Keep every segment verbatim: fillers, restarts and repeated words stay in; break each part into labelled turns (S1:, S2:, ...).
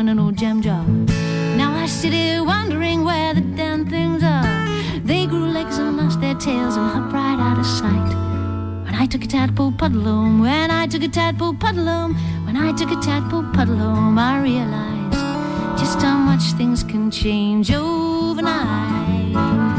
S1: in an old jam jar. Now I sit here wondering where the damn things are. They grew legs and lost their tails and hopped right out of sight. When I took a tadpole puddle home, when I took a tadpole puddle home, when I took a tadpole puddle home, I realized just how much things can change overnight.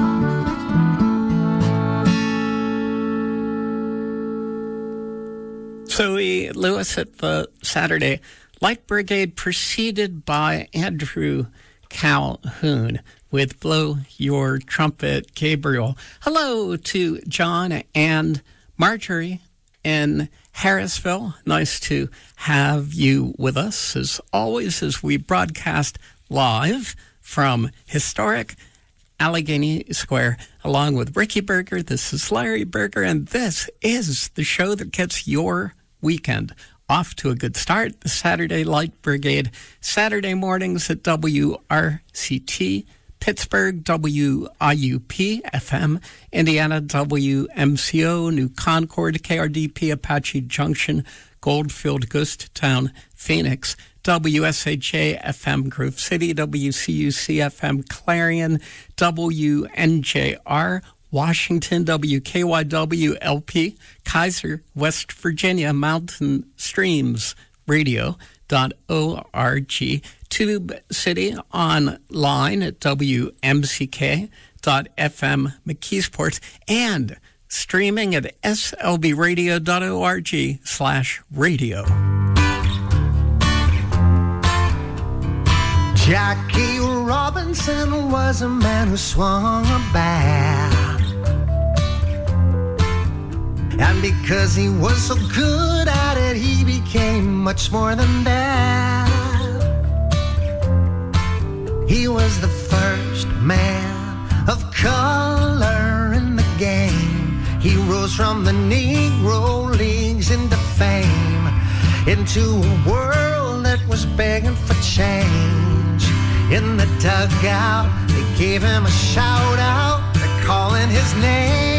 S2: Zoe Lewis at the Saturday Light Brigade, preceded by Andrew Calhoun with Blow Your Trumpet, Gabriel. Hello to John and Marjorie in Harrisville. Nice to have you with us, as always, as we broadcast live from historic Allegheny Square, along with Ricky Berger. This is Larry Berger, and this is the show that gets your weekend off to a good start. The Saturday Light Brigade, Saturday mornings at W R C T, Pittsburgh, W I U P F M, Indiana, W M C O, New Concord, K R D P, Apache Junction, Goldfield, Ghost Town, Phoenix, W S H A F M, Grove City, W C U C F M, Clarion, W N J R, Washington, W K Y W L P, Kaiser, West Virginia, Mountain Streams Radio dot org, Tube City online at W M C K dot F M McKeesport, and streaming at S L B radio dot org slash radio.
S3: Jackie Robinson was a man who swung a bat. And because he was so good at it, he became much more than that. He was the first man of color in the game. He rose from the Negro Leagues into fame, into a world that was begging for change. In the dugout, they gave him a shout out, they're calling his name.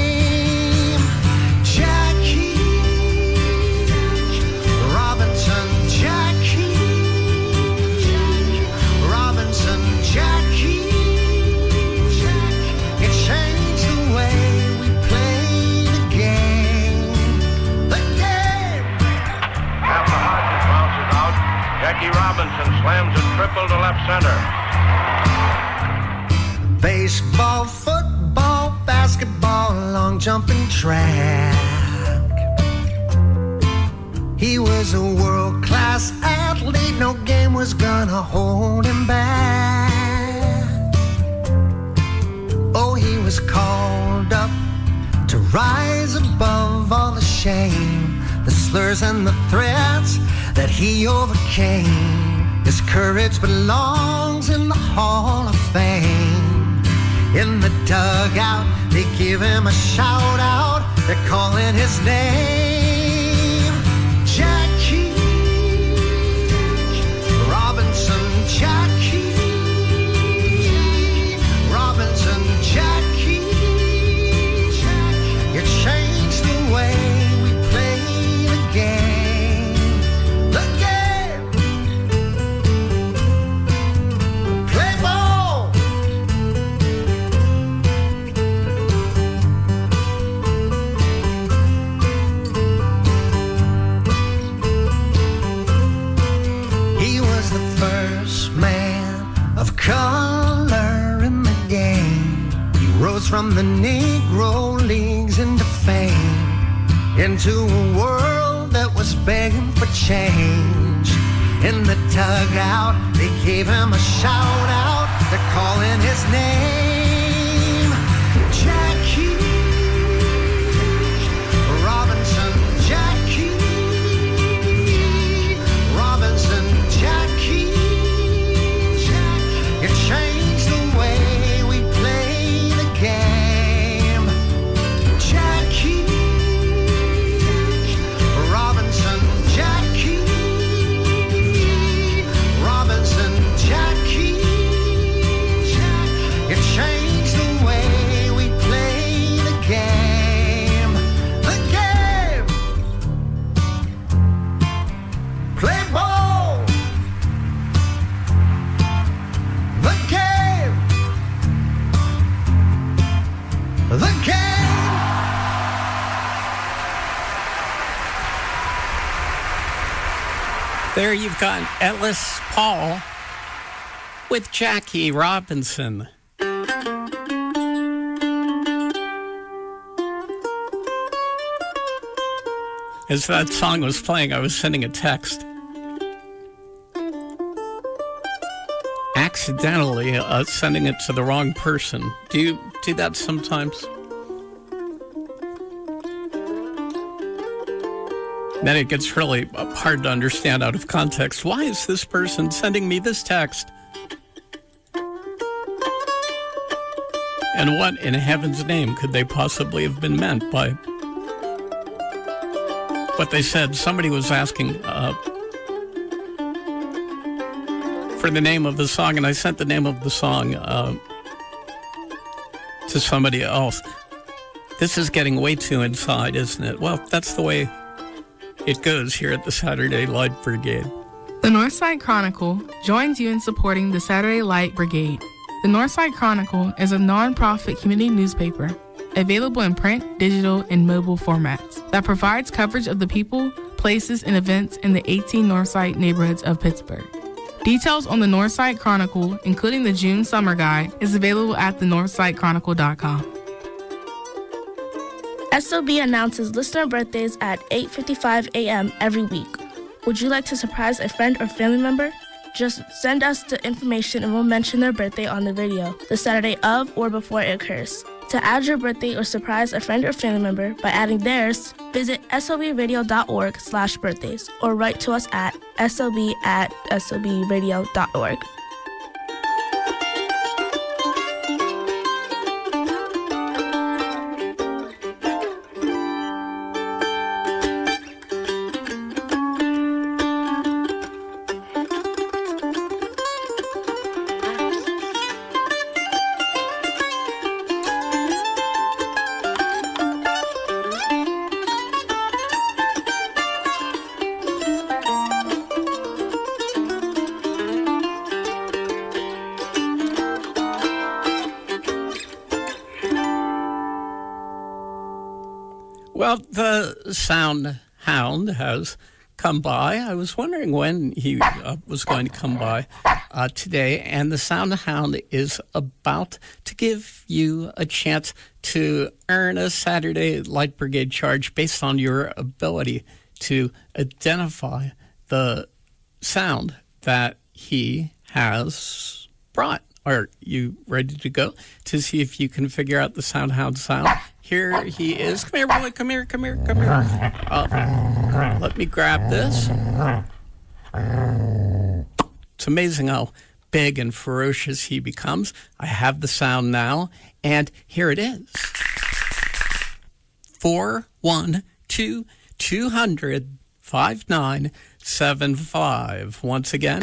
S4: Jackie Robinson slams a triple to left center.
S3: Baseball, football, basketball, long jumping track. He was a world-class athlete, no game was gonna hold him back. Oh, he was called up to rise above all the shame, the slurs and the threats that he overcame. His courage belongs in the Hall of Fame. In the dugout, they give him a shout out, they're calling his name. Jackie Robinson, Jackie Robinson, Jackie. You changed the way we play the game. The game. Play ball. He was the first man of color in the game. He rose from the Negro Leagues into fame, into a world that was begging for change. In the dugout, they gave him a shout out, they're calling his name. Jackie Robinson, Jackie Robinson, Jackie. You changed the way we play the game. Jackie Robinson, Jackie Robinson, Jackie. You changed
S2: There you've got Ellis Paul with Jackie Robinson. As that song was playing, I was sending a text. Accidentally uh, sending it to the wrong person. Do you do that sometimes? Then it gets really hard to understand out of context. Why is this person sending me this text? And what in heaven's name could they possibly have been meant by what they said? Somebody was asking uh, for the name of the song, and I sent the name of the song uh, to somebody else. This is getting way too inside, isn't it? Well, that's the way it goes here at the Saturday Light Brigade.
S5: The Northside Chronicle joins you in supporting the Saturday Light Brigade. The Northside Chronicle is a non-profit community newspaper available in print, digital, and mobile formats that provides coverage of the people, places, and events in the eighteen Northside neighborhoods of Pittsburgh. Details on the Northside Chronicle, including the June Summer Guide, is available at the northside chronicle dot com.
S6: S O B announces listener birthdays at eight fifty-five a.m. every week. Would you like to surprise a friend or family member? Just send us the information and we'll mention their birthday on the radio the Saturday of or before it occurs. To add your birthday or surprise a friend or family member by adding theirs, visit sobradio.org slash birthdays or write to us at sob at sobradio.org.
S2: Well, the Sound Hound has come by. I was wondering when he uh, was going to come by uh, today, and the Sound Hound is about to give you a chance to earn a Saturday Light Brigade charge based on your ability to identify the sound that he has brought. Are you ready to go to see if you can figure out the Sound Hound sound? Here he is. Come here, boy. Come here, come here, come here. Uh, let me grab this. It's amazing how big and ferocious he becomes. I have the sound now, and here it is. four one two, two hundred, five nine seven five. Once again,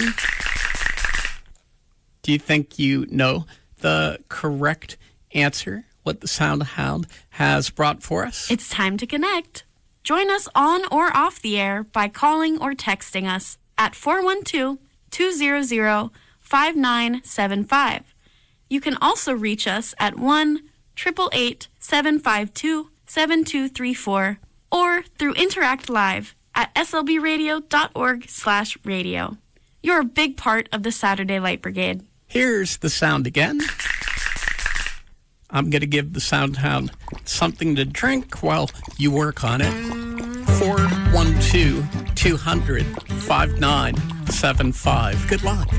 S2: do you think you know the correct answer? What the Sound Hound has brought for us?
S7: It's time to connect. Join us on or off the air by calling or texting us at four one two, two hundred, five nine seven five. You can also reach us at one eight eight eight, seven five two, seven two three four or through Interact Live at slbradio.org slash radio. You're a big part of the Saturday Light Brigade.
S2: Here's the sound again. I'm going to give the Sound Hound something to drink while you work on it. four one two, two hundred, five nine seven five. Good luck.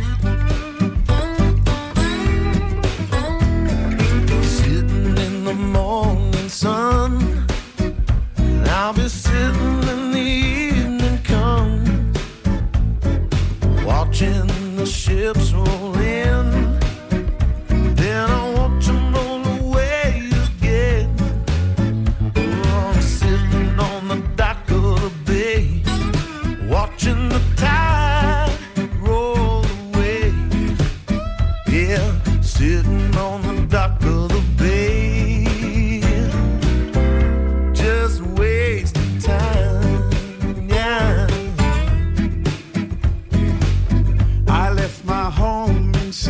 S3: Sitting in the morning sun, and I'll be sitting in the evening come, watching the ships roll in. Then I watch them roll away again. Oh, I'm sitting on the dock of the bay, watching the tide roll away. Yeah, sitting on the dock of the bay, just wasting time. Yeah, I left my home in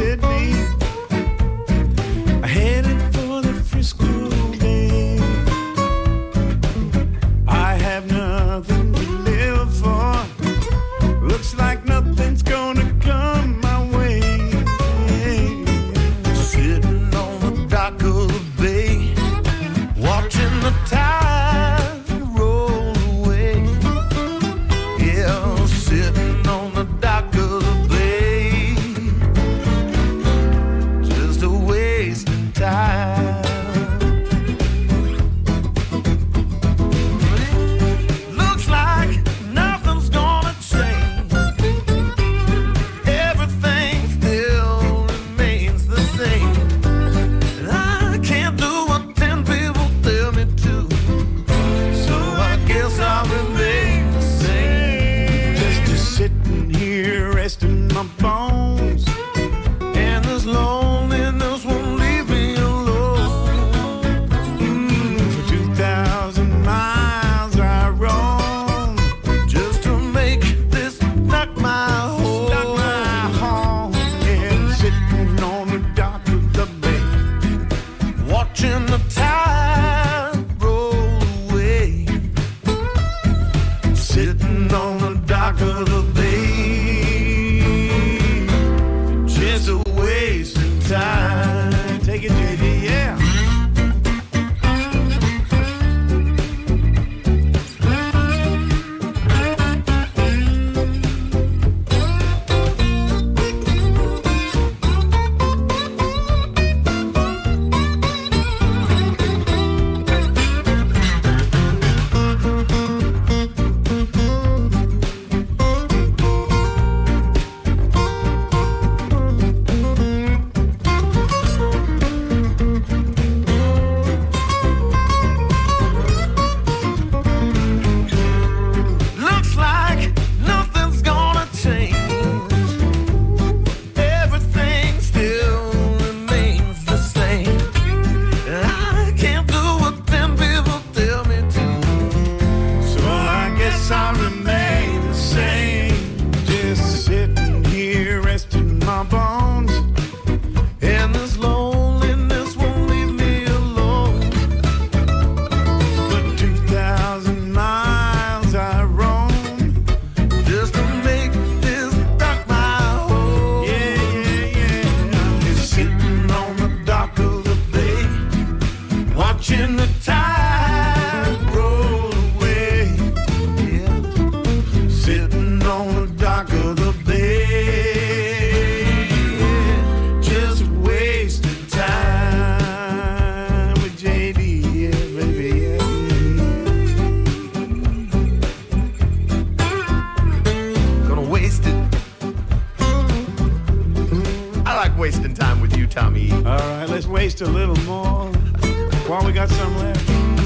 S8: wasting time with you, Tommy.
S9: All right, let's waste a little more while we got some left.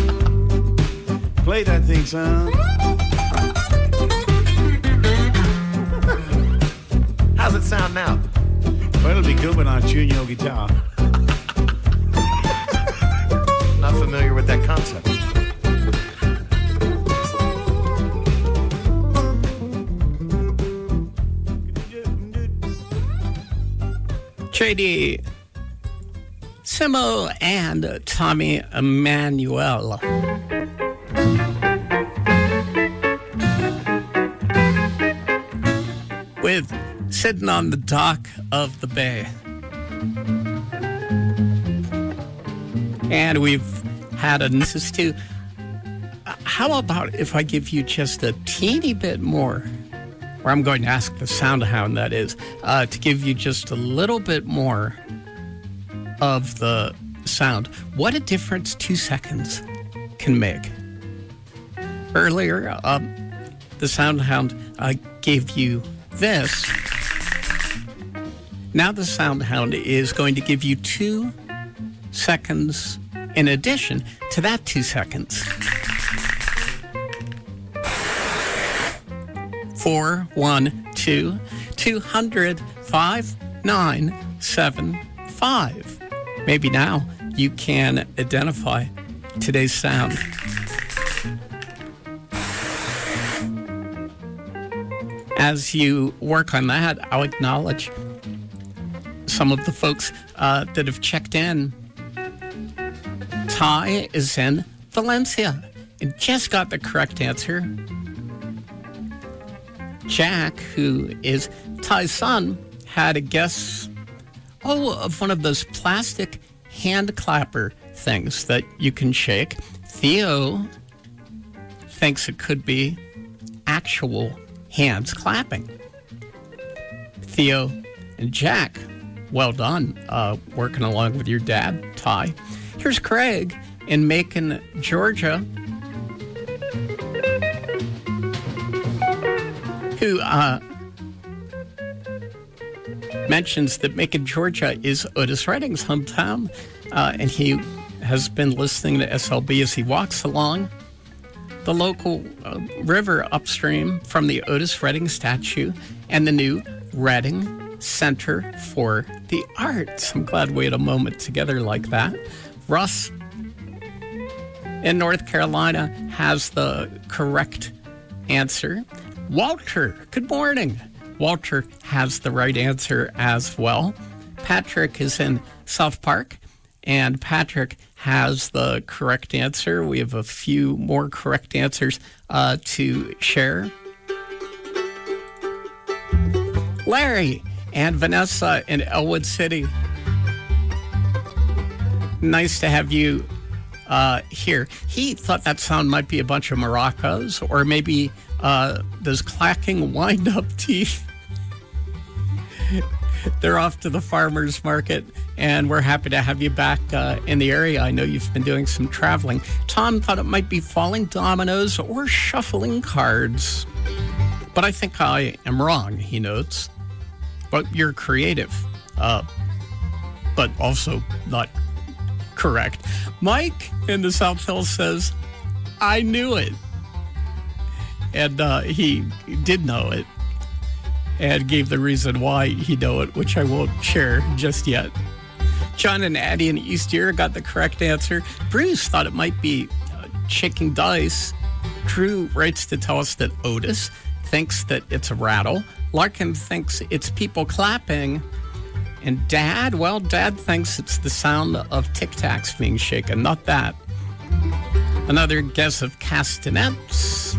S9: Play that thing, son.
S8: How's it sound now?
S9: Well, it'll be good when I tune your guitar.
S8: Not familiar with that concept.
S2: J D, Simo, and Tommy Emmanuel. With Sitting on the Dock of the Bay. And we've had a notice to, uh, how about if I give you just a teeny bit more, or I'm going to ask the sound hound, that is, uh, to give you just a little bit more of the sound. What a difference two seconds can make. Earlier, um, the sound hound uh, gave you this. Now the sound hound is going to give you two seconds in addition to that two seconds. Four, one, two, two hundred, five, nine, seven, five. Maybe now you can identify today's sound. As you work on that, I'll acknowledge some of the folks uh, that have checked in. Ty is in Valencia and just got the correct answer. Jack, who is Ty's son, had a guess, oh, of one of those plastic hand clapper things that you can shake. Theo thinks it could be actual hands clapping. Theo and Jack, well done, uh, working along with your dad, Ty. Here's Craig in Macon, Georgia, who uh, mentions that Macon, Georgia is Otis Redding's hometown, uh, and he has been listening to S L B as he walks along the local uh, river upstream from the Otis Redding statue and the new Redding Center for the Arts. I'm glad we had a moment together like that. Russ in North Carolina has the correct answer. Walter, good morning. Walter has the right answer as well. Patrick is in South Park, and Patrick has the correct answer. We have a few more correct answers uh, to share. Larry and Vanessa in Elwood City. Nice to have you uh, here. He thought that sound might be a bunch of maracas, or maybe uh, those clacking wind-up teeth. They're off to the farmer's market, and we're happy to have you back uh, in the area. I know you've been doing some traveling. Tom thought it might be falling dominoes or shuffling cards. But I think I am wrong, he notes. But you're creative, uh, but also not correct. Mike in the South Hills says, I knew it. And uh, he did know it, and gave the reason why he know it, which I won't share just yet. John and Addie in East Ear got the correct answer. Bruce thought it might be uh, shaking dice. Drew writes to tell us that Otis thinks that it's a rattle. Larkin thinks it's people clapping. And Dad, well, Dad thinks it's the sound of Tic Tacs being shaken, not that. Another guess of castanets.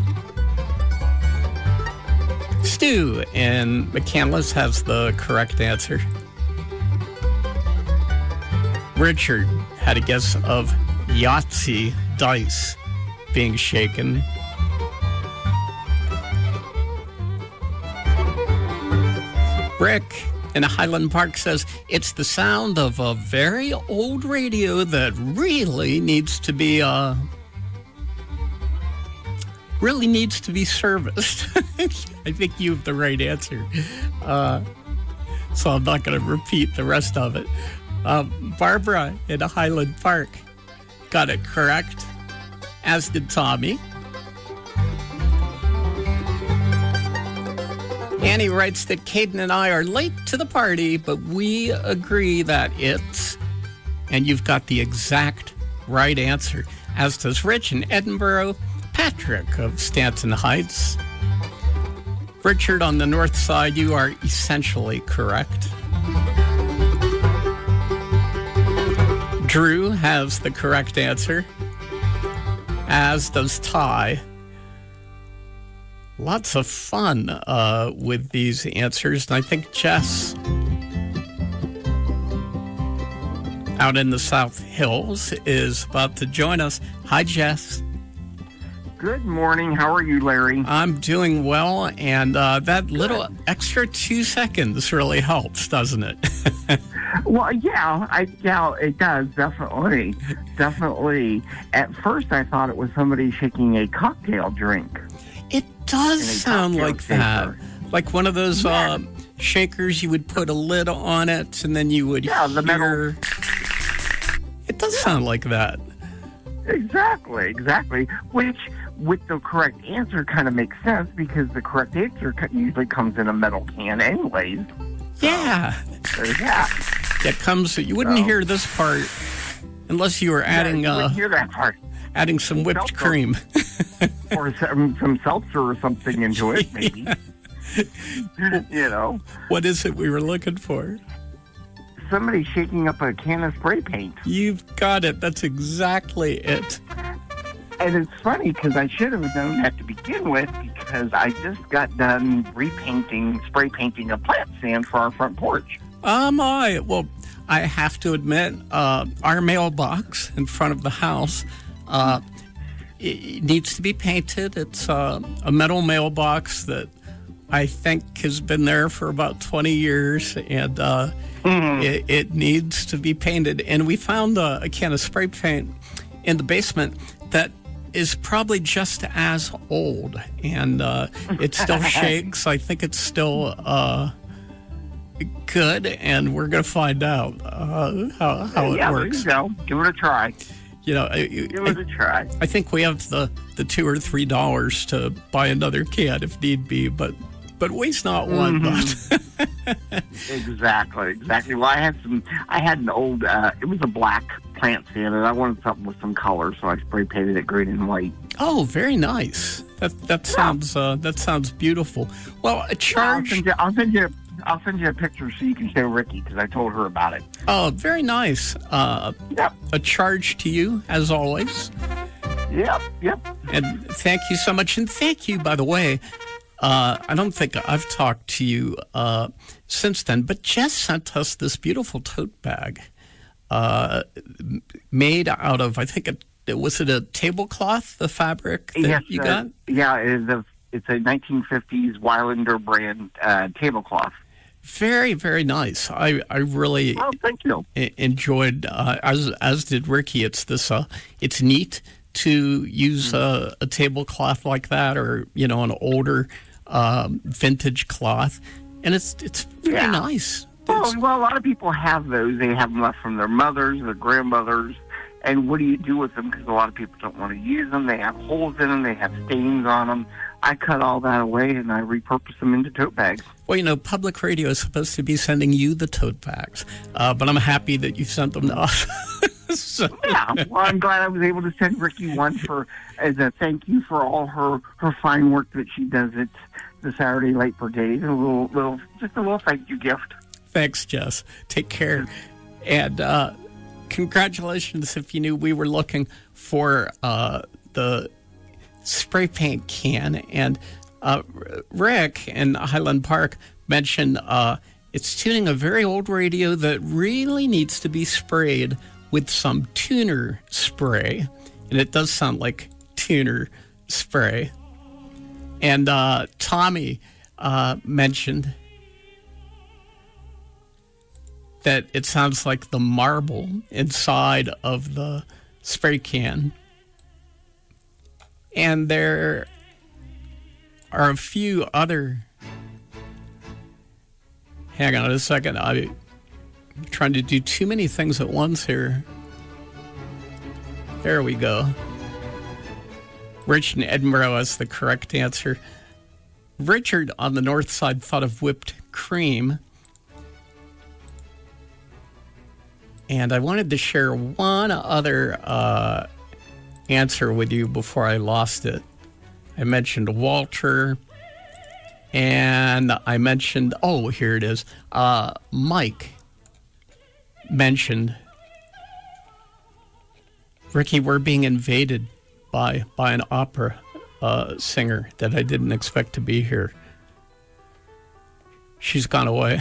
S2: Stu in McCandless has the correct answer. Richard had a guess of Yahtzee dice being shaken. Rick in Highland Park says it's the sound of a very old radio that really needs to be uh really needs to be serviced. I think you have the right answer. Uh, so I'm not going to repeat the rest of it. Um, Barbara in Highland Park got it correct, as did Tommy. Annie writes that Caden and I are late to the party, but we agree that it's, and you've got the exact right answer, as does Rich in Edinburgh, Patrick of Stanton Heights. Richard on the north side, you are essentially correct. Drew has the correct answer, as does Ty. Lots of fun uh, with these answers, and I think Jess out in the South Hills is about to join us. Hi, Jess.
S10: Good morning. How are you, Larry?
S2: I'm doing well, and uh, that little extra two seconds really helps, doesn't it?
S10: Well, yeah, I yeah, it does, definitely. Definitely. At first, I thought it was somebody shaking a cocktail drink.
S2: It does sound like that. Like one of those yeah. uh, shakers, you would put a lid on it, and then you would
S10: yeah, the
S2: hear...
S10: metal.
S2: It does sound like that.
S10: Exactly, exactly. Which, with the correct answer, kind of makes sense, because the correct answer usually comes in a metal can anyways.
S2: Yeah.
S10: So, there's that.
S2: It comes... You wouldn't so. hear this part unless you were adding...
S10: Yeah, you
S2: uh,
S10: hear that part.
S2: Adding some whipped
S10: seltzer.
S2: cream.
S10: Or some, some seltzer or something into it, maybe.
S2: Yeah.
S10: You know.
S2: What is it we were looking for?
S10: Somebody shaking up a can of spray paint.
S2: You've got it. That's exactly it.
S10: And it's funny, because I should have known that to begin with, because I just got done repainting, spray painting a plant stand for our front porch.
S2: Oh, my. Well, I have to admit, uh, our mailbox in front of the house... Uh, It needs to be painted. It's uh, a metal mailbox that I think has been there for about twenty years, and uh, mm-hmm. it, it needs to be painted. And we found uh, a can of spray paint in the basement that is probably just as old, and uh, it still shakes. I think it's still uh, good, and we're going to find out uh, how, how it
S10: yeah,
S2: works.
S10: There you go. Give it a try.
S2: You know, I,
S10: Give it a try.
S2: I think we have the, the two or three dollars to buy another can if need be, but but waste not one.
S10: Mm-hmm. exactly, exactly. Well, I had some. I had an old. Uh, it was a black plant stand, and I wanted something with some color, so I spray painted it green and white.
S2: Oh, very nice. That that sounds uh, that sounds beautiful. Well, a charge.
S10: Yeah, I'll send you. I'll send you I'll send you a picture so you can show Ricky, because I told her about it.
S2: Oh, very nice. Uh,
S10: yep.
S2: A charge to you, as always.
S10: Yep, yep.
S2: And thank you so much. And thank you, by the way. Uh, I don't think I've talked to you uh, since then, but Jess sent us this beautiful tote bag uh, made out of, I think, it was it a tablecloth, the fabric that
S10: yes,
S2: you
S10: uh,
S2: got?
S10: Yeah, it is a, it's a nineteen fifties Weilander brand uh, tablecloth.
S2: Very, very nice. I, I really
S10: oh, thank you.
S2: enjoyed, uh, as as did Ricky. It's this. Uh, it's neat to use mm-hmm. a, a tablecloth like that, or you know, an older um, vintage cloth, and it's it's very
S10: yeah.
S2: nice.
S10: Well,
S2: it's,
S10: well, a lot of people have those. They have them left from their mothers, their grandmothers, and what do you do with them? Because a lot of people don't want to use them. They have holes in them. They have stains on them. I cut all that away, and I repurpose them into tote bags.
S2: Well, you know, public radio is supposed to be sending you the tote bags, uh, but I'm happy that you sent them to us. so.
S10: Yeah, well, I'm glad I was able to send Ricky one for as a thank you for all her, her fine work that she does at the Saturday Light Brigade. A little, little, just a little thank you gift.
S2: Thanks, Jess. Take care, and uh, congratulations. If you knew we were looking for uh, the spray paint can, and uh, Rick in Highland Park mentioned uh, it's tuning a very old radio that really needs to be sprayed with some tuner spray, and it does sound like tuner spray. And uh, Tommy uh, mentioned that it sounds like the marble inside of the spray can. And there are a few other Hang on a second. I'm trying to do too many things at once here. There we go. Rich in Edinburgh is the correct answer. Richard on the north side thought of whipped cream. And I wanted to share one other uh, answer with you before I lost it. I mentioned Walter. And I mentioned, oh, here it is. Uh, Mike mentioned, Ricky, we're being invaded by by an opera uh, singer that I didn't expect to be here. She's gone away.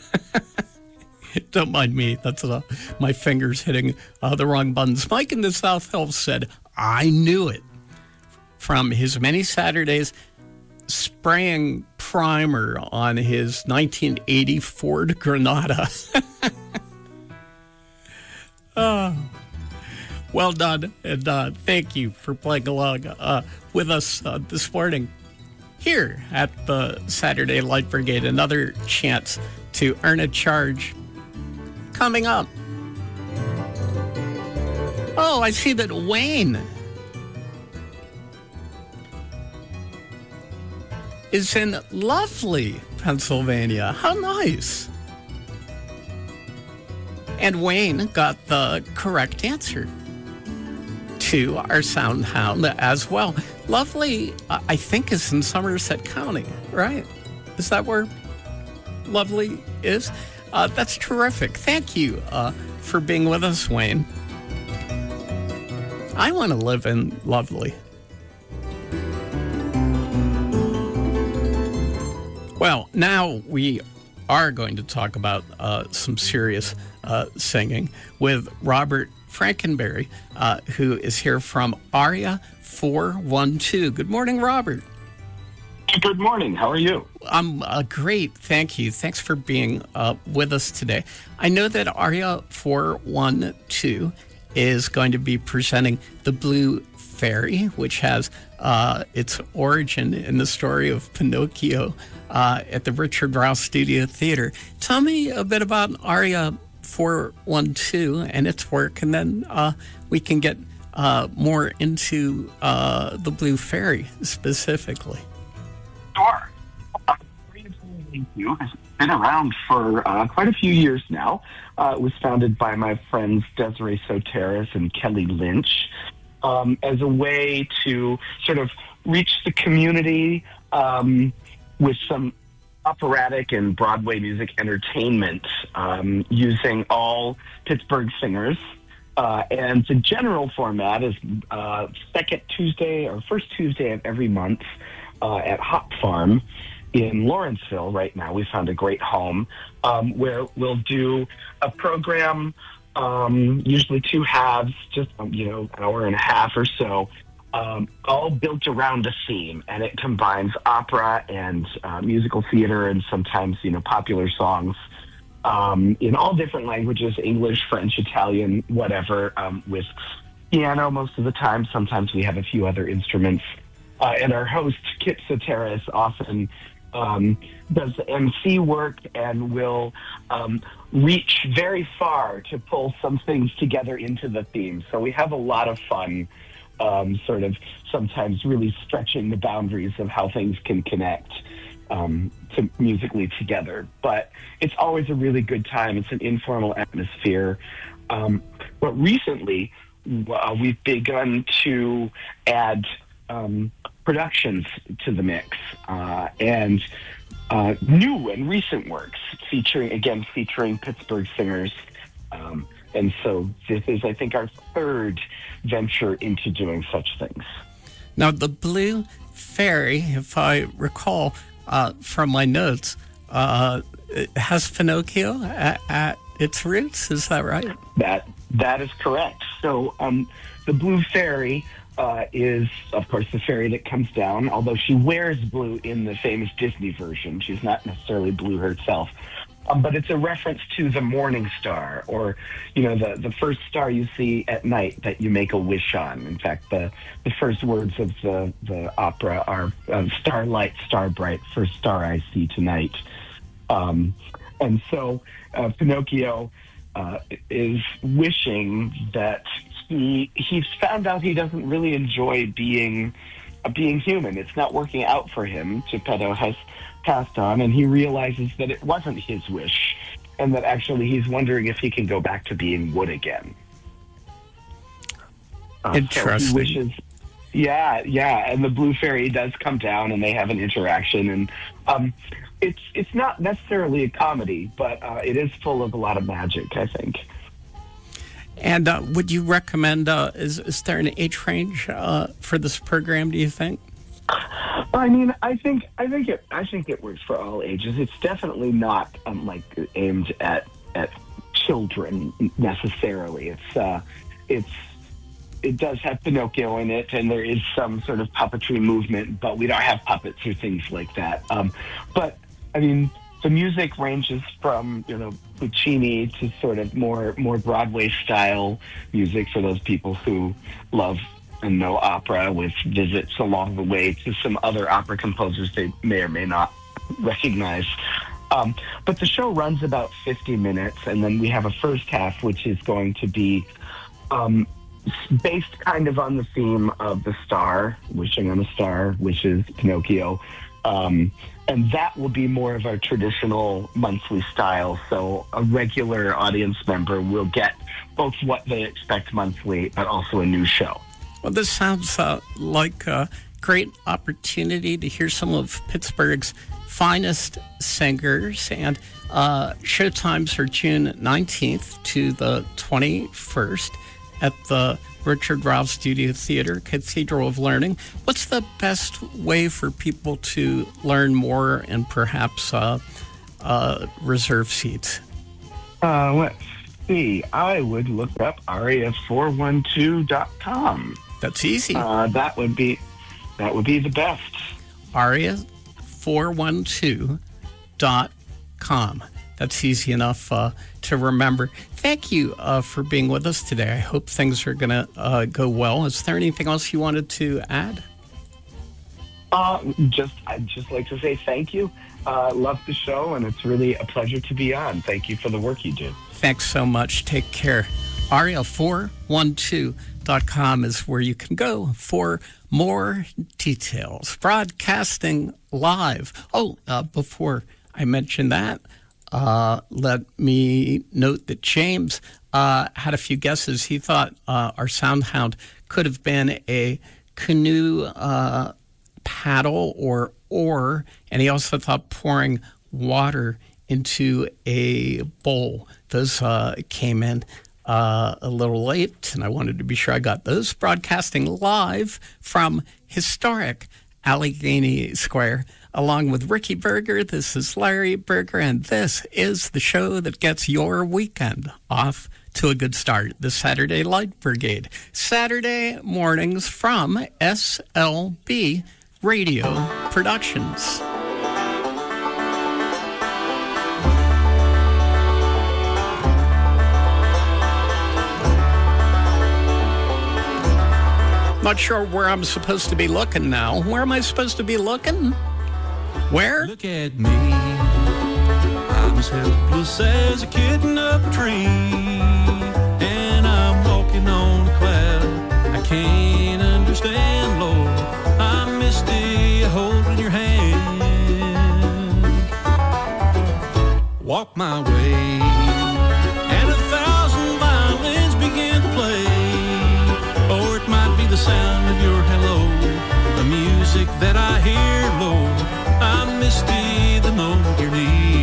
S2: Don't mind me. That's uh, my fingers hitting uh, the wrong buttons. Mike in the South Hills said, I knew it. From his many Saturdays spraying primer on his nineteen eighty Ford Granada. Oh, well done, and uh, thank you for playing along uh, with us uh, this morning here at the Saturday Light Brigade. Another chance to earn a charge coming up. Oh, I see that Wayne is in lovely Pennsylvania. How nice. And Wayne got the correct answer to our sound hound as well. Lovely, uh, I think, is in Somerset County, right? Is that where Lovely is? Uh, that's terrific. Thank you uh, for being with us, Wayne. I want to live in Lovely. Well, now we are going to talk about uh, some serious uh, singing with Robert Frankenberry, uh, who is here from Aria four one two. Good morning, Robert.
S11: Good morning. How are you?
S2: I'm uh, great. Thank you. Thanks for being uh, with us today. I know that Aria four one two is going to be presenting The Blue Fairy, which has uh, its origin in the story of Pinocchio uh, at the Richard Rouse Studio Theater. Tell me a bit about Aria four one two and its work, and then uh, we can get uh, more into uh, The Blue Fairy specifically.
S11: Sure. Uh, Thank you. It's been around for uh, quite a few years now. Uh, it was founded by my friends Desiree Soteris and Kelly Lynch um, as a way to sort of reach the community um, with some operatic and Broadway music entertainment um, using all Pittsburgh singers. Uh, and the general format is uh, second Tuesday or first Tuesday of every month uh, at Hop Farm in Lawrenceville. Right now, we found a great home um, where we'll do a program, um, usually two halves, just um, you know, an hour and a half or so, um, all built around a theme, and it combines opera and uh, musical theater, and sometimes you know popular songs um, in all different languages: English, French, Italian, whatever, um, with piano most of the time. Sometimes we have a few other instruments, uh, and our host Kip Soteris often Um, does the M C work and will um, reach very far to pull some things together into the theme. So we have a lot of fun, um, sort of sometimes really stretching the boundaries of how things can connect um, to musically together. But it's always a really good time. It's an informal atmosphere. Um, but recently, uh, we've begun to add um, productions to the mix, uh, and uh, new and recent works featuring, again, featuring Pittsburgh singers. Um, and so this is, I think, our third venture into doing such things.
S2: Now, the Blue Fairy, if I recall uh, from my notes, uh, it has Pinocchio at, at its roots. Is that right?
S11: That that is correct. So um, the Blue Fairy Uh, is, of course, the fairy that comes down, although she wears blue in the famous Disney version. She's not necessarily blue herself. Um, but it's a reference to the morning star, or, you know, the, the first star you see at night that you make a wish on. In fact, the, the first words of the, the opera are uh, starlight, star bright, first star I see tonight. Um, and so uh, Pinocchio uh, is wishing that he he's found out he doesn't really enjoy being uh, being human. It's not working out for him. Geppetto has passed on, and he realizes that it wasn't his wish, and that actually he's wondering if he can go back to being wood again. Uh,
S2: Interesting.
S11: So he wishes, yeah, yeah, and the blue fairy does come down, and they have an interaction, and um, it's it's not necessarily a comedy, but uh, it is full of a lot of magic, I think.
S2: And uh, would you recommend? Uh, is is there an age range uh, for this program? Do you think?
S11: I mean, I think I think it I think it works for all ages. It's definitely not um, like aimed at at children necessarily. It's uh, it's it does have Pinocchio in it, and there is some sort of puppetry movement, but we don't have puppets or things like that. Um, but I mean, the music ranges from, you know, Puccini to sort of more more Broadway style music for those people who love and know opera, with visits along the way to some other opera composers they may or may not recognize. Um, but the show runs about fifty minutes, and then we have a first half, which is going to be um, based kind of on the theme of the star, wishing on a star, which is Pinocchio. Um, and that will be more of our traditional monthly style. So a regular audience member will get both what they expect monthly, but also a new show.
S2: Well, this sounds uh, like a great opportunity to hear some of Pittsburgh's finest singers. And uh, show times are June nineteenth to the twenty-first at the Richard Ralph Studio Theater, Cathedral of Learning. What's the best way for people to learn more and perhaps uh, uh, reserve seats?
S11: Uh, let's see. I would look up aria four one two dot com.
S2: That's easy.
S11: Uh, that would be that would be the best.
S2: aria four one two dot com. That's easy enough uh, to remember. Thank you uh, for being with us today. I hope things are going to uh, go well. Is there anything else you wanted to add?
S11: Uh, just I'd just like to say thank you. Uh, love the show, and it's really a pleasure to be on. Thank you for the work you do.
S2: Thanks so much. Take care. aria four one two dot com is where you can go for more details. Broadcasting live. Oh, uh, before I mention that, uh, let me note that James uh, had a few guesses. He thought uh, our sound hound could have been a canoe uh, paddle or oar, and he also thought pouring water into a bowl. Those uh, came in Uh, a little late, and I wanted to be sure I got those. Broadcasting live from historic Allegheny Square, along with Ricky Berger. This is Larry Berger, and this is the show that gets your weekend off to a good start. The Saturday Light Brigade. Saturday mornings from S L B Radio Productions. Not sure where I'm supposed to be looking now. Where am I supposed to be looking? Where?
S12: Look at me. I'm as helpless as a kitten up a tree. And I'm walking on a cloud. I can't understand, Lord. I'm misty, holding your hand. Walk my way. And a thousand violins begin to play. Or it might be the sound of your hello, the music that I hear, Lord. I'm misty the moment you're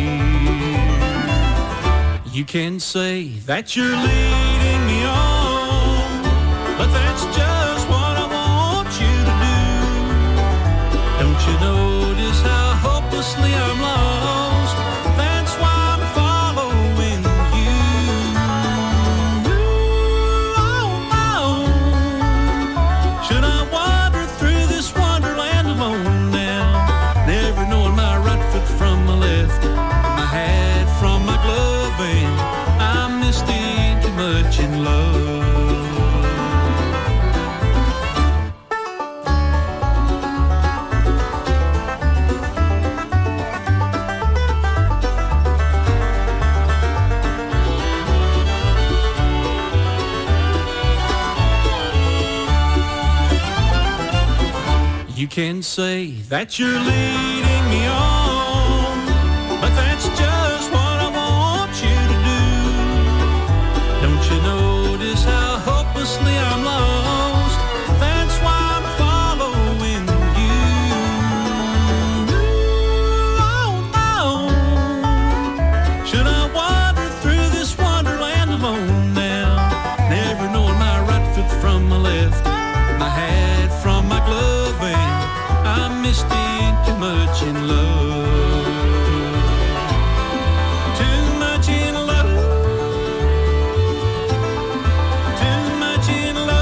S12: near. You can say that you're leading me on, but that's just what I want you to do. Don't you notice how hopelessly I'm lost? That's why I'm following you. Should I wander through this wonderland alone now, never knowing my right foot from my left, my hat from my glove band? I'm misty to my can say that you're leading me on, but that's just what I want you to do. Don't you notice how hopelessly I'm lost? That's why I'm following you. Oh, oh. Should I wander through this wonderland alone now, never knowing my right foot from my left, my hat from my glove band? I missed it too much in love, too much in love, too much in love.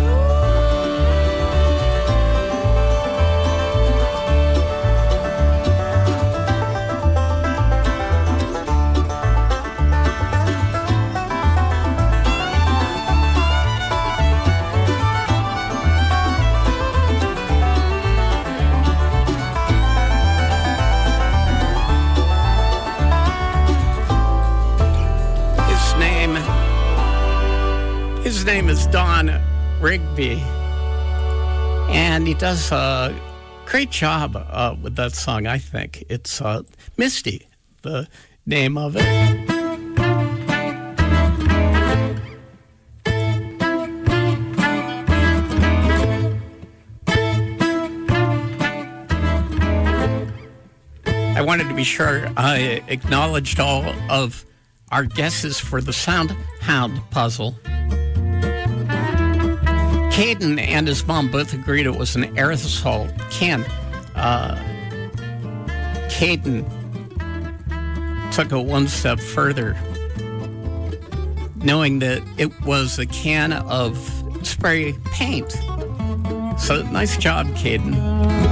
S2: His name, his name is Don Rigby, and he does a great job uh, with that song. I think it's uh, Misty, the name of it. I wanted to be sure I acknowledged all of our guesses for the Sound Hound puzzle. Caden and his mom both agreed it was an aerosol can. Uh, Caden took it one step further, knowing that it was a can of spray paint. So nice job, Caden.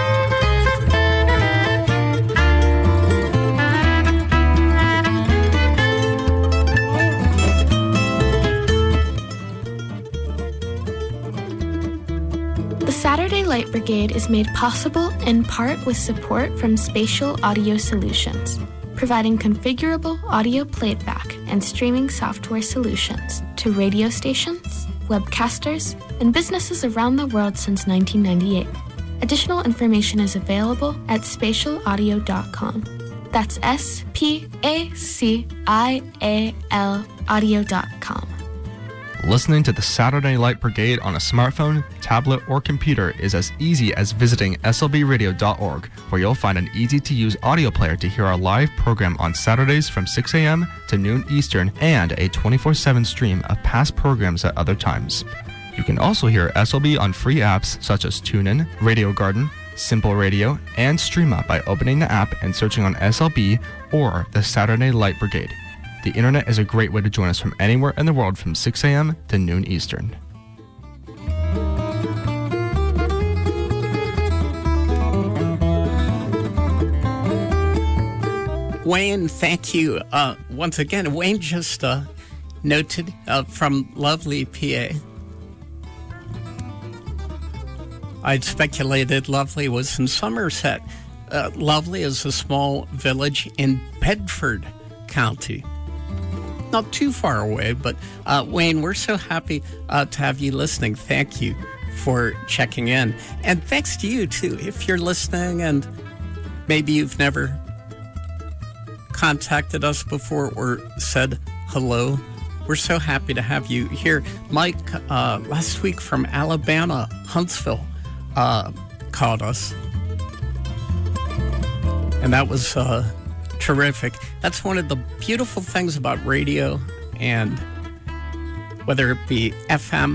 S13: The Saturday Light Brigade is made possible in part with support from Spatial Audio Solutions, providing configurable audio playback and streaming software solutions to radio stations, webcasters, and businesses around the world since nineteen ninety-eight. Additional information is available at spatial audio dot com. That's S P A C I A L audio dot com.
S14: Listening to the Saturday Light Brigade on a smartphone, tablet, or computer is as easy as visiting S L B radio dot org, where you'll find an easy-to-use audio player to hear our live program on Saturdays from six a.m. to noon Eastern, and a twenty-four seven stream of past programs at other times. You can also hear S L B on free apps such as TuneIn, Radio Garden, Simple Radio, and Streama by opening the app and searching on S L B or the Saturday Light Brigade. The internet is a great way to join us from anywhere in the world from six a.m. to noon Eastern.
S2: Wayne, thank you. Uh, once again, Wayne just uh, noted uh, from lovely P A. I'd speculated Lovely was in Somerset. Uh, Lovely is a small village in Bedford County. Not too far away, but uh, Wayne, we're so happy uh, to have you listening. Thank you for checking in. And thanks to you, too. If you're listening and maybe you've never contacted us before or said hello, we're so happy to have you here. Mike, uh, last week from Alabama, Huntsville, uh, called us. And that was uh, terrific. That's one of the beautiful things about radio, and whether it be F M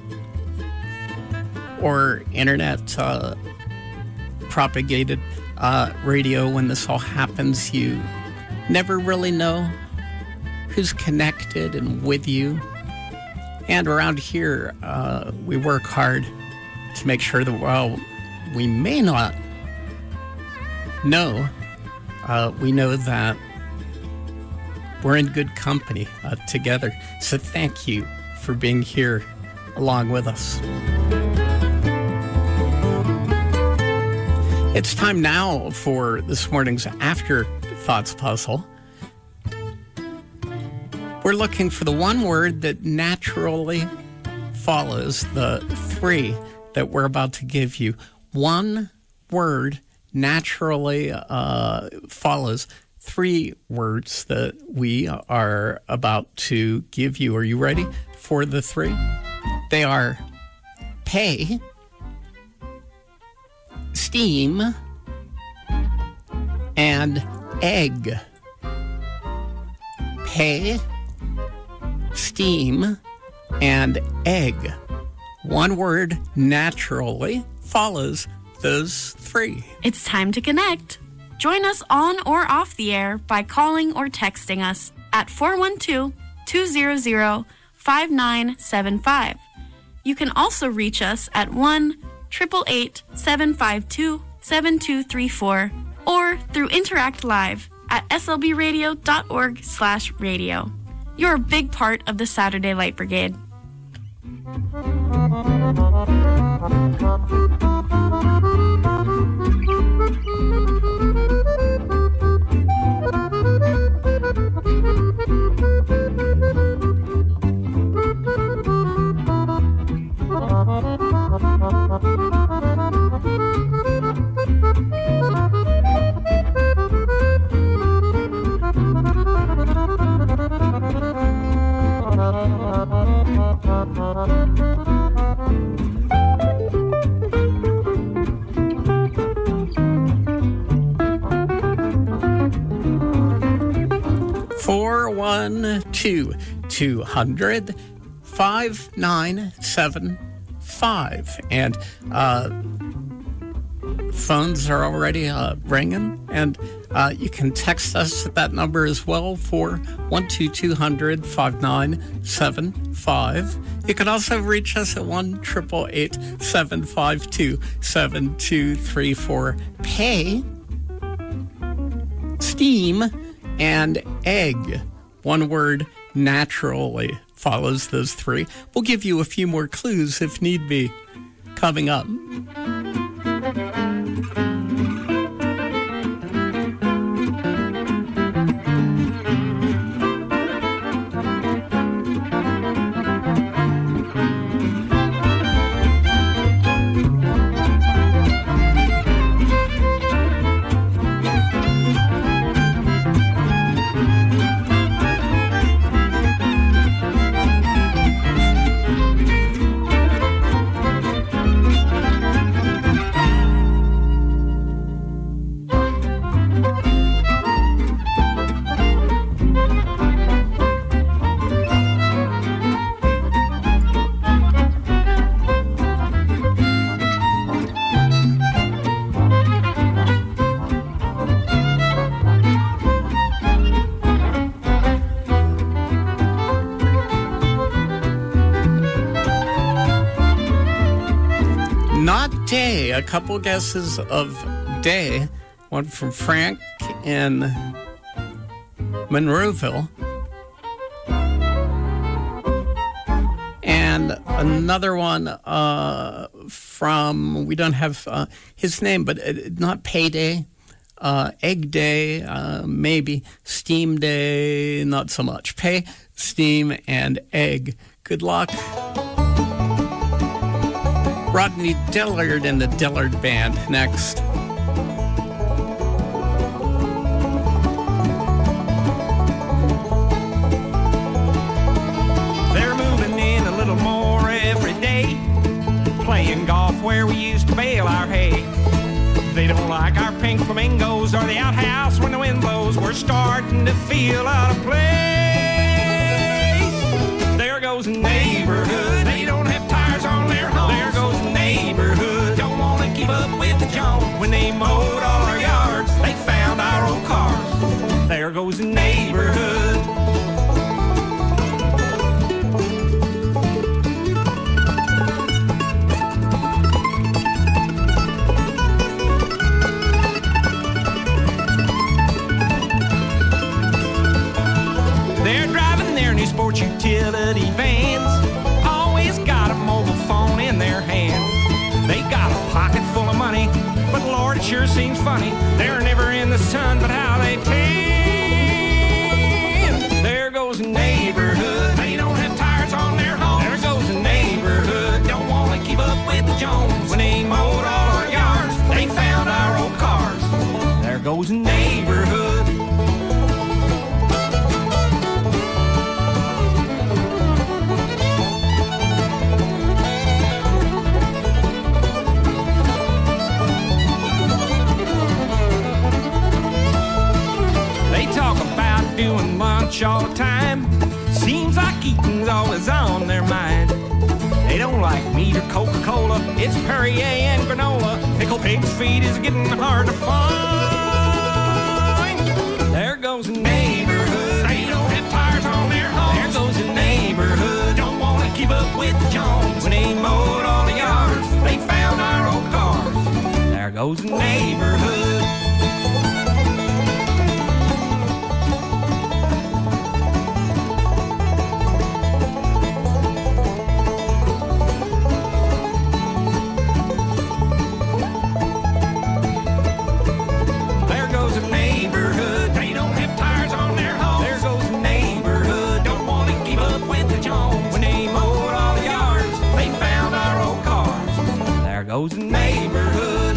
S2: or internet uh, propagated uh, radio, when this all happens, you never really know who's connected and with you. And around here, uh, we work hard to make sure that, while we may not know, uh, we know that we're in good company uh, together. So thank you for being here along with us. It's time now for this morning's After Thoughts puzzle. We're looking for the one word that naturally follows the three that we're about to give you. One word naturally uh, follows three words that we are about to give you. Are you ready for the three? They are pay, steam, and egg. Pay, steam, and egg. One word naturally follows those three.
S7: It's time to connect. Join us on or off the air by calling or texting us at four one two, two zero zero, five nine seven five. You can also reach us at one eight eight eight, seven five two, seven two three four or through Interact Live at s l b radio dot org slash radio. You're a big part of the Saturday Light Brigade.
S2: four one two, two hundred, five nine seven five. And uh, phones are already uh, ringing, and uh, you can text us at that number as well, four one two, two hundred, five nine seven five. You can also reach us at one eight eight eight, seven five two, seven two three four. Pay, steam, and egg. One word naturally follows those three. We'll give you a few more clues if need be coming up. Day. A couple guesses of day. One from Frank in Monroeville. And another one uh, from, we don't have uh, his name, but uh, not payday. Uh, egg day, uh, maybe. Steam day, not so much. Pay, steam, and egg. Good luck. Rodney Dillard and the Dillard Band next.
S15: They're moving in a little more every day, playing golf where we used to bale our hay. They don't like our pink flamingos or the outhouse when the wind blows. We're starting to feel out of place. There goes a neighborhood. They don't have tires on their homes. There goes a neighborhood. Don't want to keep up with the Jones. When they mowed all our yards, they found our old cars. There goes a neighborhood. They're driving their new sports utility vans, always got a mobile phone in their hand. They got a pocket full of money, but Lord, it sure seems funny. They're never in the sun, but how they tan. There goes a neighborhood. They don't have tires on their homes. There goes a neighborhood. Don't want to keep up with the Jones. When they mowed all our yards, they found fish all the time. Seems like eating's always on their mind. They don't like meat or Coca-Cola. It's Perrier and granola. Pickled pig's feet is getting hard to find. There goes a neighborhood. They don't have tires on their homes. There goes a neighborhood. Don't want to keep up with the Jones. When they mowed all the yards, they found our old cars. There goes a neighborhood. Goes the neighborhood.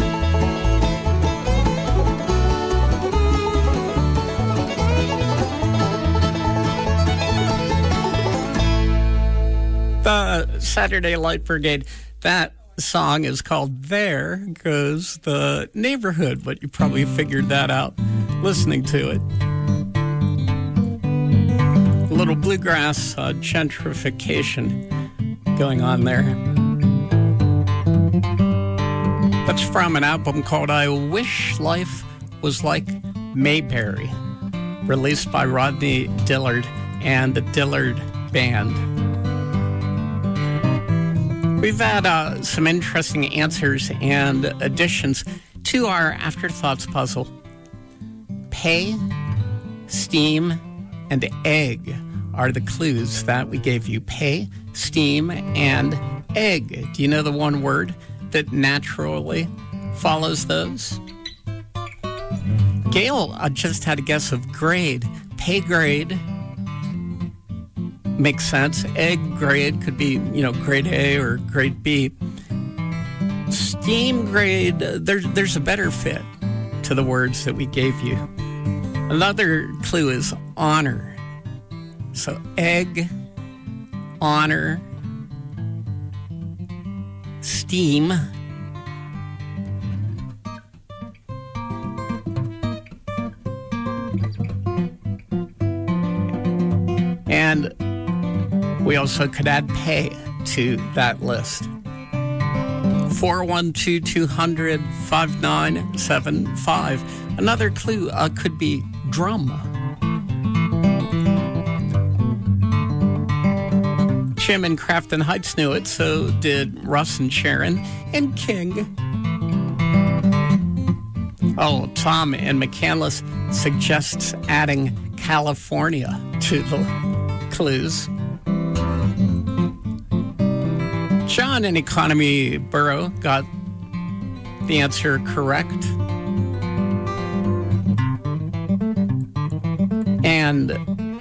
S2: The Saturday Light Brigade, that song is called There Goes the Neighborhood, but you probably figured that out listening to it. A little bluegrass uh, gentrification going on there. That's from an album called I Wish Life Was Like Mayberry, released by Rodney Dillard and the Dillard Band. We've had uh, some interesting answers and additions to our Afterthoughts puzzle. Pay, steam, and egg are the clues that we gave you. Pay, steam, and egg. Do you know the one word that naturally follows those? Gail uh, just had a guess of grade. Pay grade makes sense. Egg grade could be, you know, grade A or grade B. Steam grade, uh, there's, there's a better fit to the words that we gave you. Another clue is honor. So egg, honor, steam, and we also could add pay to that list. four one two, two hundred, five nine seven five. Another clue uh, could be drum. Jim and Crafton Heights knew it, so did Russ and Sharon and King. Oh, Tom and McCandless suggests adding California to the clues. John in Economy Borough got the answer correct. And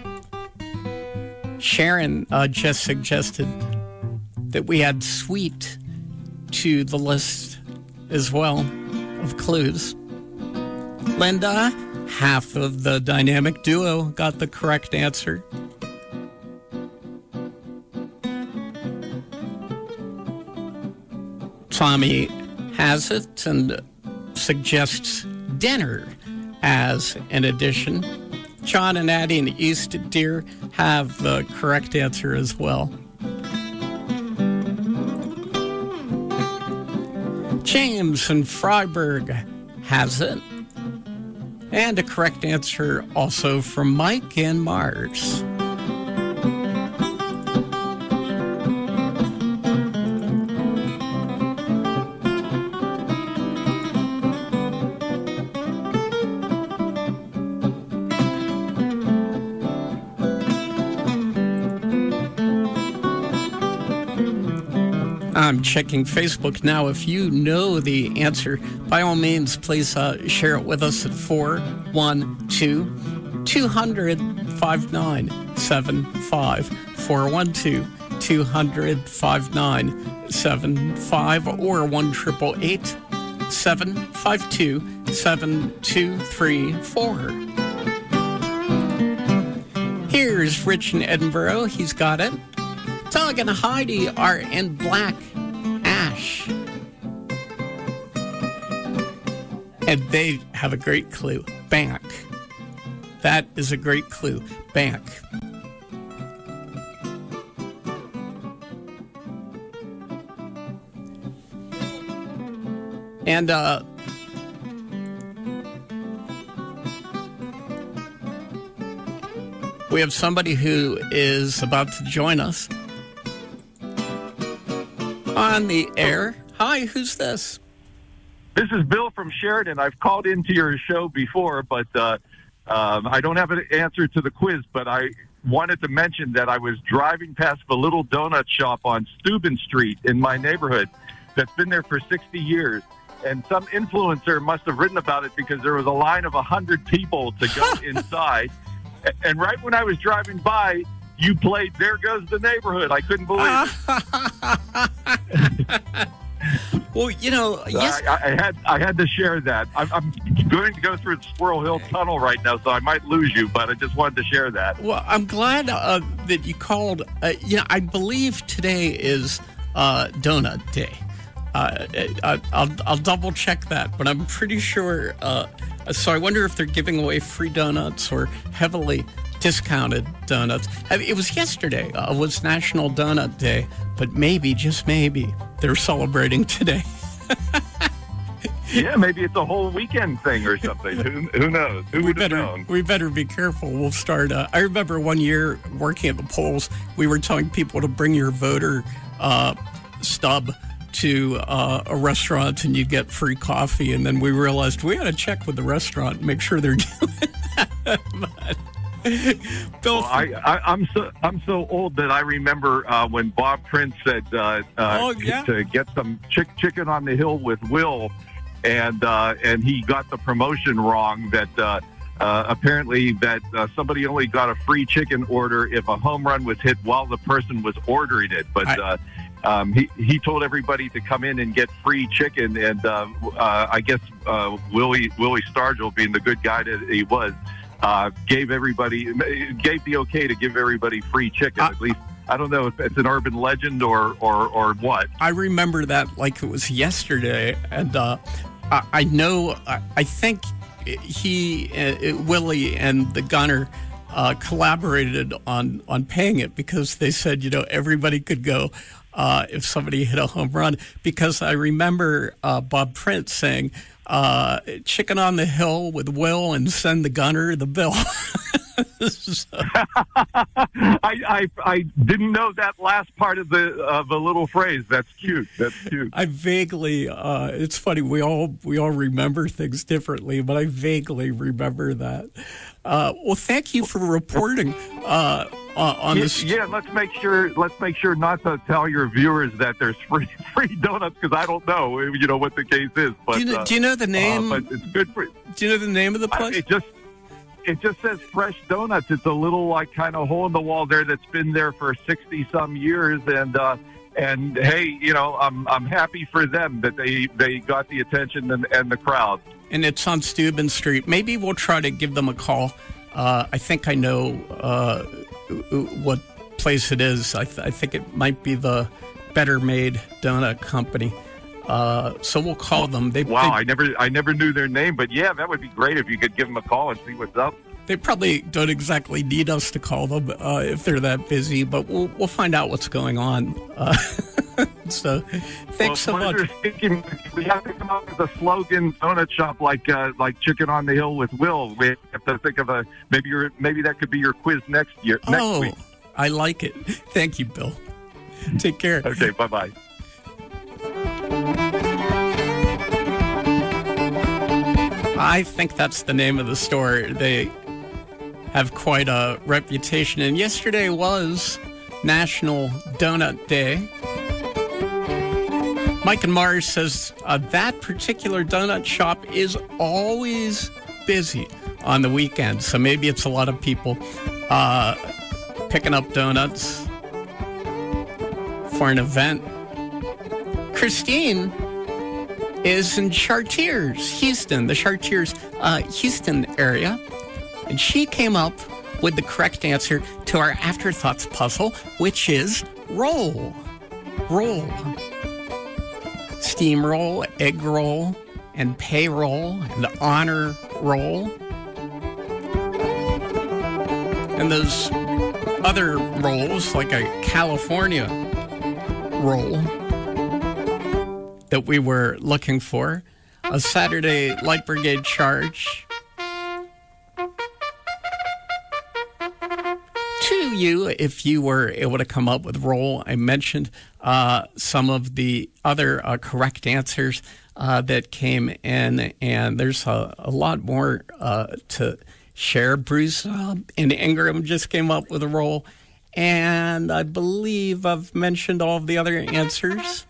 S2: Sharon uh, just suggested that we add sweet to the list as well of clues. Linda, half of the dynamic duo, got the correct answer. Tommy has it and suggests dinner as an addition. John and Addie in East Deer have the correct answer as well. James in Freiburg has it. And a correct answer also from Mike in Mars. I'm checking Facebook now. If you know the answer, by all means, please uh, share it with us at four one two, two hundred, five nine seven five. four one two, two hundred, five nine seven five or one eight eight eight, seven five two, seven two three four. Here's Rich in Edinburgh. He's got it. Doug and Heidi are in Black Ash. And they have a great clue. Bank. That is a great clue. Bank. And uh, we have somebody who is about to join us on the air. Hi, who's this?
S16: This is Bill from Sheridan. I've called into your show before, but uh, um, I don't have an answer to the quiz, but I wanted to mention that I was driving past the little donut shop on Steuben Street in my neighborhood that's been there for sixty years. And some influencer must have written about it because there was a line of one hundred people to go inside. And right when I was driving by, you played There Goes the Neighborhood. I couldn't believe it.
S2: Well, you know, yes.
S16: I, I had I had to share that. I'm, I'm going to go through the Squirrel Hill Tunnel right now, so I might lose you, but I just wanted to share that.
S2: Well, I'm glad uh, that you called. Uh, you know, I believe today is uh, Donut Day. Uh, I, I'll, I'll double check that, but I'm pretty sure. Uh, so I wonder if they're giving away free donuts or heavily discounted donuts. I mean, it was yesterday. Uh, was National Donut Day, but maybe, just maybe, they're celebrating today.
S16: Yeah, maybe it's a whole weekend thing or something. who, who knows? Who
S2: we
S16: would
S2: better,
S16: have known?
S2: We better be careful. We'll start. Uh, I remember one year working at the polls, we were telling people to bring your voter uh, stub to uh, a restaurant and you get free coffee, and then we realized we had to check with the restaurant and make sure they're doing that. But, Bill,
S16: well, I, I, I'm so I'm so old that I remember uh, when Bob Prince said uh, uh,
S2: oh, yeah?
S16: to get some chick, chicken on the hill with Will, and uh, and he got the promotion wrong. That uh, uh, apparently that uh, somebody only got a free chicken order if a home run was hit while the person was ordering it, but. I, uh, Um, he, he told everybody to come in and get free chicken, and uh, uh, I guess uh, Willie Willie Stargell, being the good guy that he was, uh, gave everybody gave the okay to give everybody free chicken. Uh, At least I don't know if it's an urban legend or or, or what.
S2: I remember that like it was yesterday, and uh, I, I know I, I think he uh, Willie and the gunner uh, collaborated on on paying it because they said, you know, everybody could go. Uh, if somebody hit a home run, because I remember uh, Bob Prince saying, uh, chicken on the hill with Will and send the gunner the bill. so.
S16: I, I I didn't know that last part of the of the little phrase. That's cute. That's cute.
S2: I vaguely, uh, it's funny, we all we all remember things differently, but I vaguely remember that. Uh, well, thank you for reporting uh, uh, on
S16: yeah,
S2: this.
S16: Yeah, let's make sure. Let's make sure not to tell your viewers that there's free free donuts because I don't know, you know, what the case is. But
S2: do you know,
S16: uh,
S2: do you know the name?
S16: Uh, but it's good for.
S2: Do you know the name of the place?
S16: I, it just it just says Fresh Donuts. It's a little like kind of hole in the wall there that's been there for sixty some years, and uh, and hey, you know, I'm I'm happy for them that they they got the attention and, and the crowd.
S2: And it's on Steuben Street. Maybe we'll try to give them a call. Uh, I think I know uh, what place it is. I, th- I think it might be the Better Made Donut Company. Uh, so we'll call them. They,
S16: wow,
S2: they,
S16: I never I never knew their name, but yeah, that would be great if you could give them a call and see what's up.
S2: They probably don't exactly need us to call them uh, if they're that busy, but we'll we'll find out what's going on. Uh, so, thanks
S16: well,
S2: so much.
S16: Thinking, we have to come up with a slogan donut shop like uh, like Chicken on the Hill with Will. We have to think of a maybe your maybe that could be your quiz next year. Next
S2: oh,
S16: week.
S2: I like it. Thank you, Bill. Take care.
S16: Okay, bye bye.
S2: I think that's the name of the store. They have quite a reputation. And yesterday was National Donut Day. Mike and Mars says uh, that particular donut shop is always busy on the weekend. So maybe it's a lot of people uh, picking up donuts for an event. Christine is in Chartiers, Houston, the Chartiers, uh, Houston area. And she came up with the correct answer to our afterthoughts puzzle, which is roll. Roll. Steamroll, egg roll, and payroll, and honor roll. And those other rolls, like a California roll that we were looking for, a Saturday Light Brigade charge to you if you were able to come up with roll. I mentioned uh, some of the other uh, correct answers uh, that came in, and there's a, a lot more uh, to share. Bruce uh, and Ingram just came up with a roll, and I believe I've mentioned all of the other answers.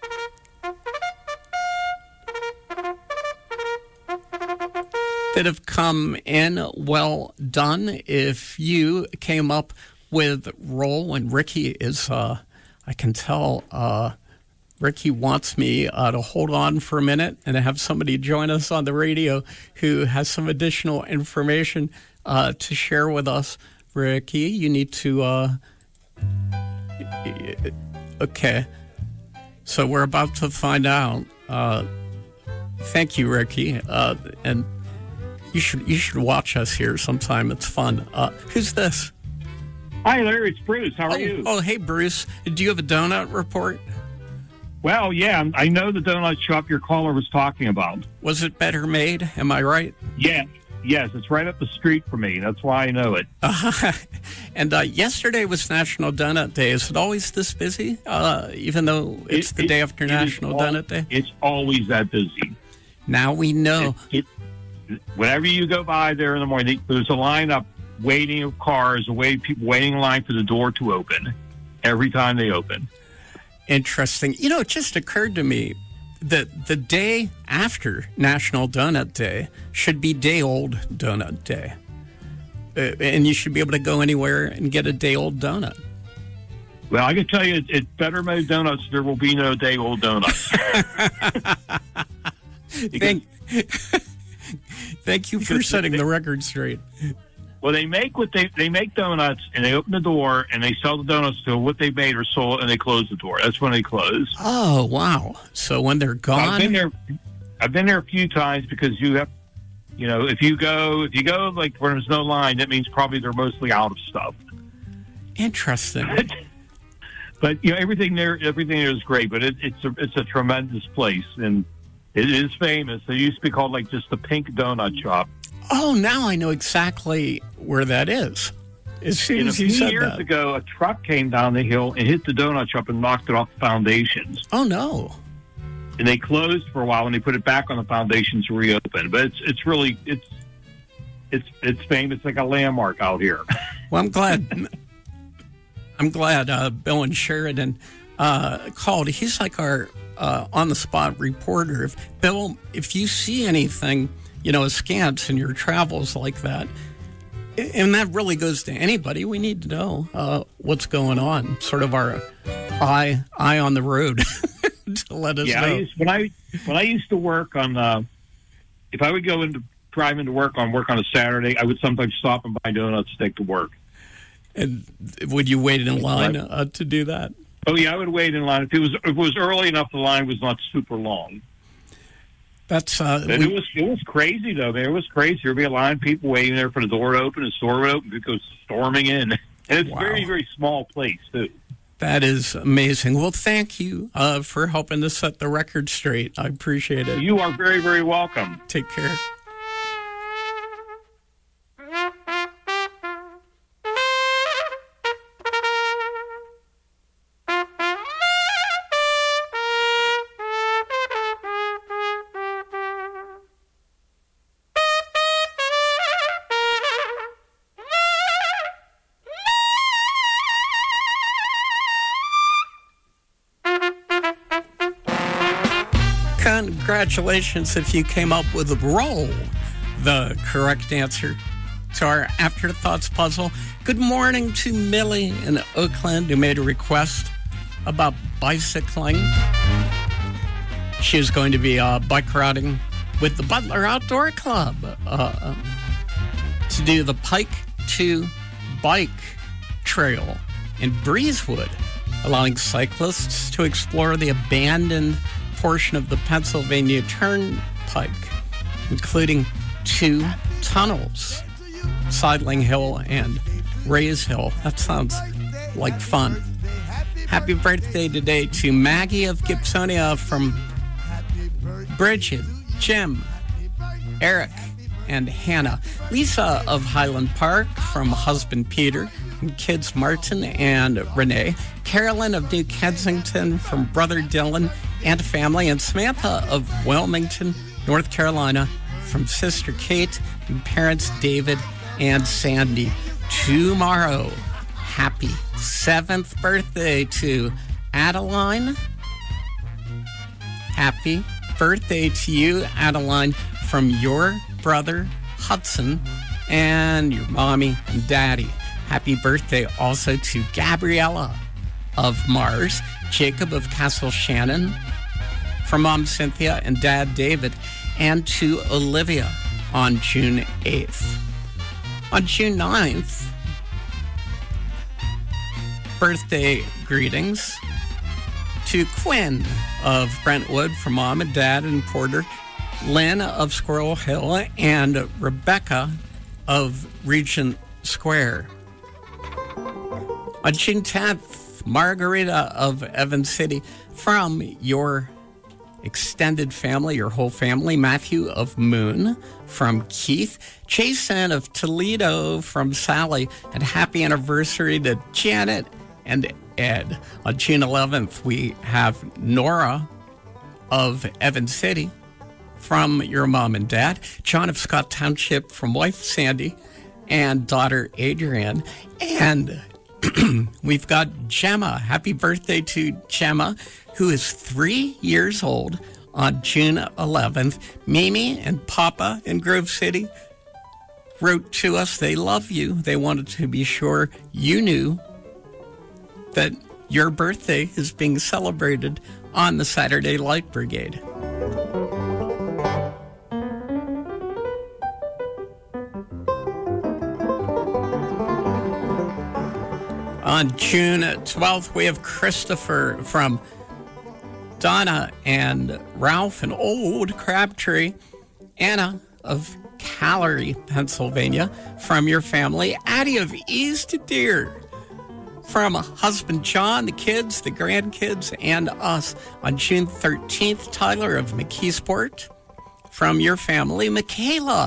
S2: That have come in. Well done. If you came up with roll, and Ricky is, uh, I can tell, uh, Ricky wants me uh, to hold on for a minute and have somebody join us on the radio who has some additional information uh, to share with us. Ricky, you need to, uh, okay. So we're about to find out. Uh, thank you, Ricky. Uh, and You should you should watch us here sometime. It's fun. Uh, who's this?
S17: Hi, Larry. It's Bruce. How are
S2: oh,
S17: you?
S2: Oh, hey, Bruce. Do you have a donut report?
S17: Well, yeah. I know the donut shop your caller was talking about.
S2: Was it better made? Am I right?
S17: Yeah. Yes, it's right up the street from me. That's why I know it.
S2: Uh, and uh, yesterday was National Donut Day. Is it always this busy, uh, even though it's
S17: it,
S2: the
S17: it,
S2: day after National
S17: all,
S2: Donut Day?
S17: It's always that busy.
S2: Now we know.
S17: It, it, whenever you go by there in the morning, there's a line up waiting of cars, wait, people waiting in line for the door to open every time they open.
S2: Interesting. You know, it just occurred to me that the day after National Donut Day should be Day Old Donut Day. Uh, and you should be able to go anywhere and get a Day Old donut.
S17: Well, I can tell you, it's better made donuts. There will be no Day Old donuts.
S2: Thank, thank you for setting they, the record straight.
S17: Well, they make what they they make donuts, and they open the door, and they sell the donuts to what they made or sold, and they close the door. That's when they close.
S2: Oh, wow! So when they're gone,
S17: I've been there. I've been there a few times because you have, you know, if you go if you go like where there's no line, that means probably they're mostly out of stuff.
S2: Interesting.
S17: But you know, everything there, everything there is great. But it, it's a it's a tremendous place, and it is famous. It used to be called like just the Pink Donut Shop.
S2: Oh, now I know exactly where that is. As soon
S17: and
S2: as
S17: you
S2: said
S17: said years
S2: that.
S17: ago, a truck came down the hill and hit the donut shop and knocked it off the foundations.
S2: Oh no!
S17: And they closed for a while, and they put it back on the foundations to reopen. But it's it's really it's it's it's famous. It's like a landmark out here.
S2: Well, I'm glad. I'm glad uh, Bill and Sheridan uh, called. He's like our uh, on-the-spot reporter. If, Bill, if you see anything, you know, askance in your travels like that, and that really goes to anybody, we need to know uh, what's going on. Sort of our eye eye on the road to let us
S17: yeah,
S2: know.
S17: I used, when I when I used to work on, uh, if I would go into drive into work on work on a Saturday, I would sometimes stop and buy donuts to take to work.
S2: And would you wait in line uh, to do that?
S17: Oh yeah, I would wait in line if it was if it was early enough. The line was not super long.
S2: That's uh,
S17: but
S2: we,
S17: it was it was crazy though. Man, it was crazy. There'd be a line of people waiting there for the door to open. The store would open. It goes storming in, and it's
S2: wow.
S17: a very very small place too.
S2: That is amazing. Well, thank you uh, for helping to set the record straight. I appreciate it.
S17: You are very very welcome.
S2: Take care. Congratulations if you came up with roll, the correct answer to our Afterthoughts puzzle. Good morning to Millie in Oakland, who made a request about bicycling. She is going to be uh, bike riding with the Butler Outdoor Club uh, to do the Pike to Bike Trail in Breezewood, allowing cyclists to explore the abandoned portion of the Pennsylvania Turnpike, including two tunnels, Sidling Hill and Rays Hill. That sounds like fun. Happy birthday today to Maggie of Gibsonia from Bridget, Jim, Eric, and Hannah. Lisa of Highland Park from husband Peter and kids Martin and Renee. Carolyn of New Kensington from brother Dylan and family. And Samantha of Wilmington, North Carolina from sister Kate and parents David and Sandy. Tomorrow, happy seventh birthday to Adeline. Happy birthday to you, Adeline, from your brother Hudson and your mommy and daddy. Happy birthday also to Gabriella of Mars, Jacob of Castle Shannon, from Mom Cynthia and Dad David, and to Olivia on June eighth. On June ninth, birthday greetings to Quinn of Brentwood from Mom and Dad and Porter, Lynn of Squirrel Hill, and Rebecca of Regent Square. On June tenth, Margarita of Evans City from your extended family, your whole family. Matthew of Moon from Keith. Jason of Toledo from Sally. And happy anniversary to Janet and Ed. On June eleventh, we have Nora of Evans City from your mom and dad. John of Scott Township from wife Sandy and daughter Adrienne. And we've got Gemma. Happy birthday to Gemma, who is three years old on June eleventh. Mimi and Papa in Grove City wrote to us. They love you. They wanted to be sure you knew that your birthday is being celebrated on the Saturday Light Brigade. On June twelfth, we have Christopher from Donna and Ralph in Old Crabtree. Anna of Callery, Pennsylvania, from your family. Addie of East Deer, from husband John, the kids, the grandkids, and us. On June thirteenth, Tyler of McKeesport, from your family. Michaela,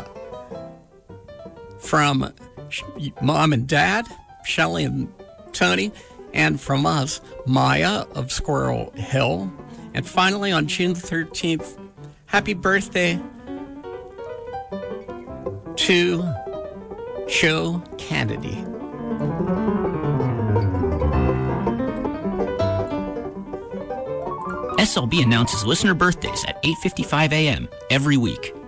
S2: from mom and dad, Shelley and Tony, and from us, Maya of Squirrel Hill. And finally, on June thirteenth, happy birthday to Joe Kennedy.
S18: S L B announces listener birthdays at eight fifty-five a.m. every week.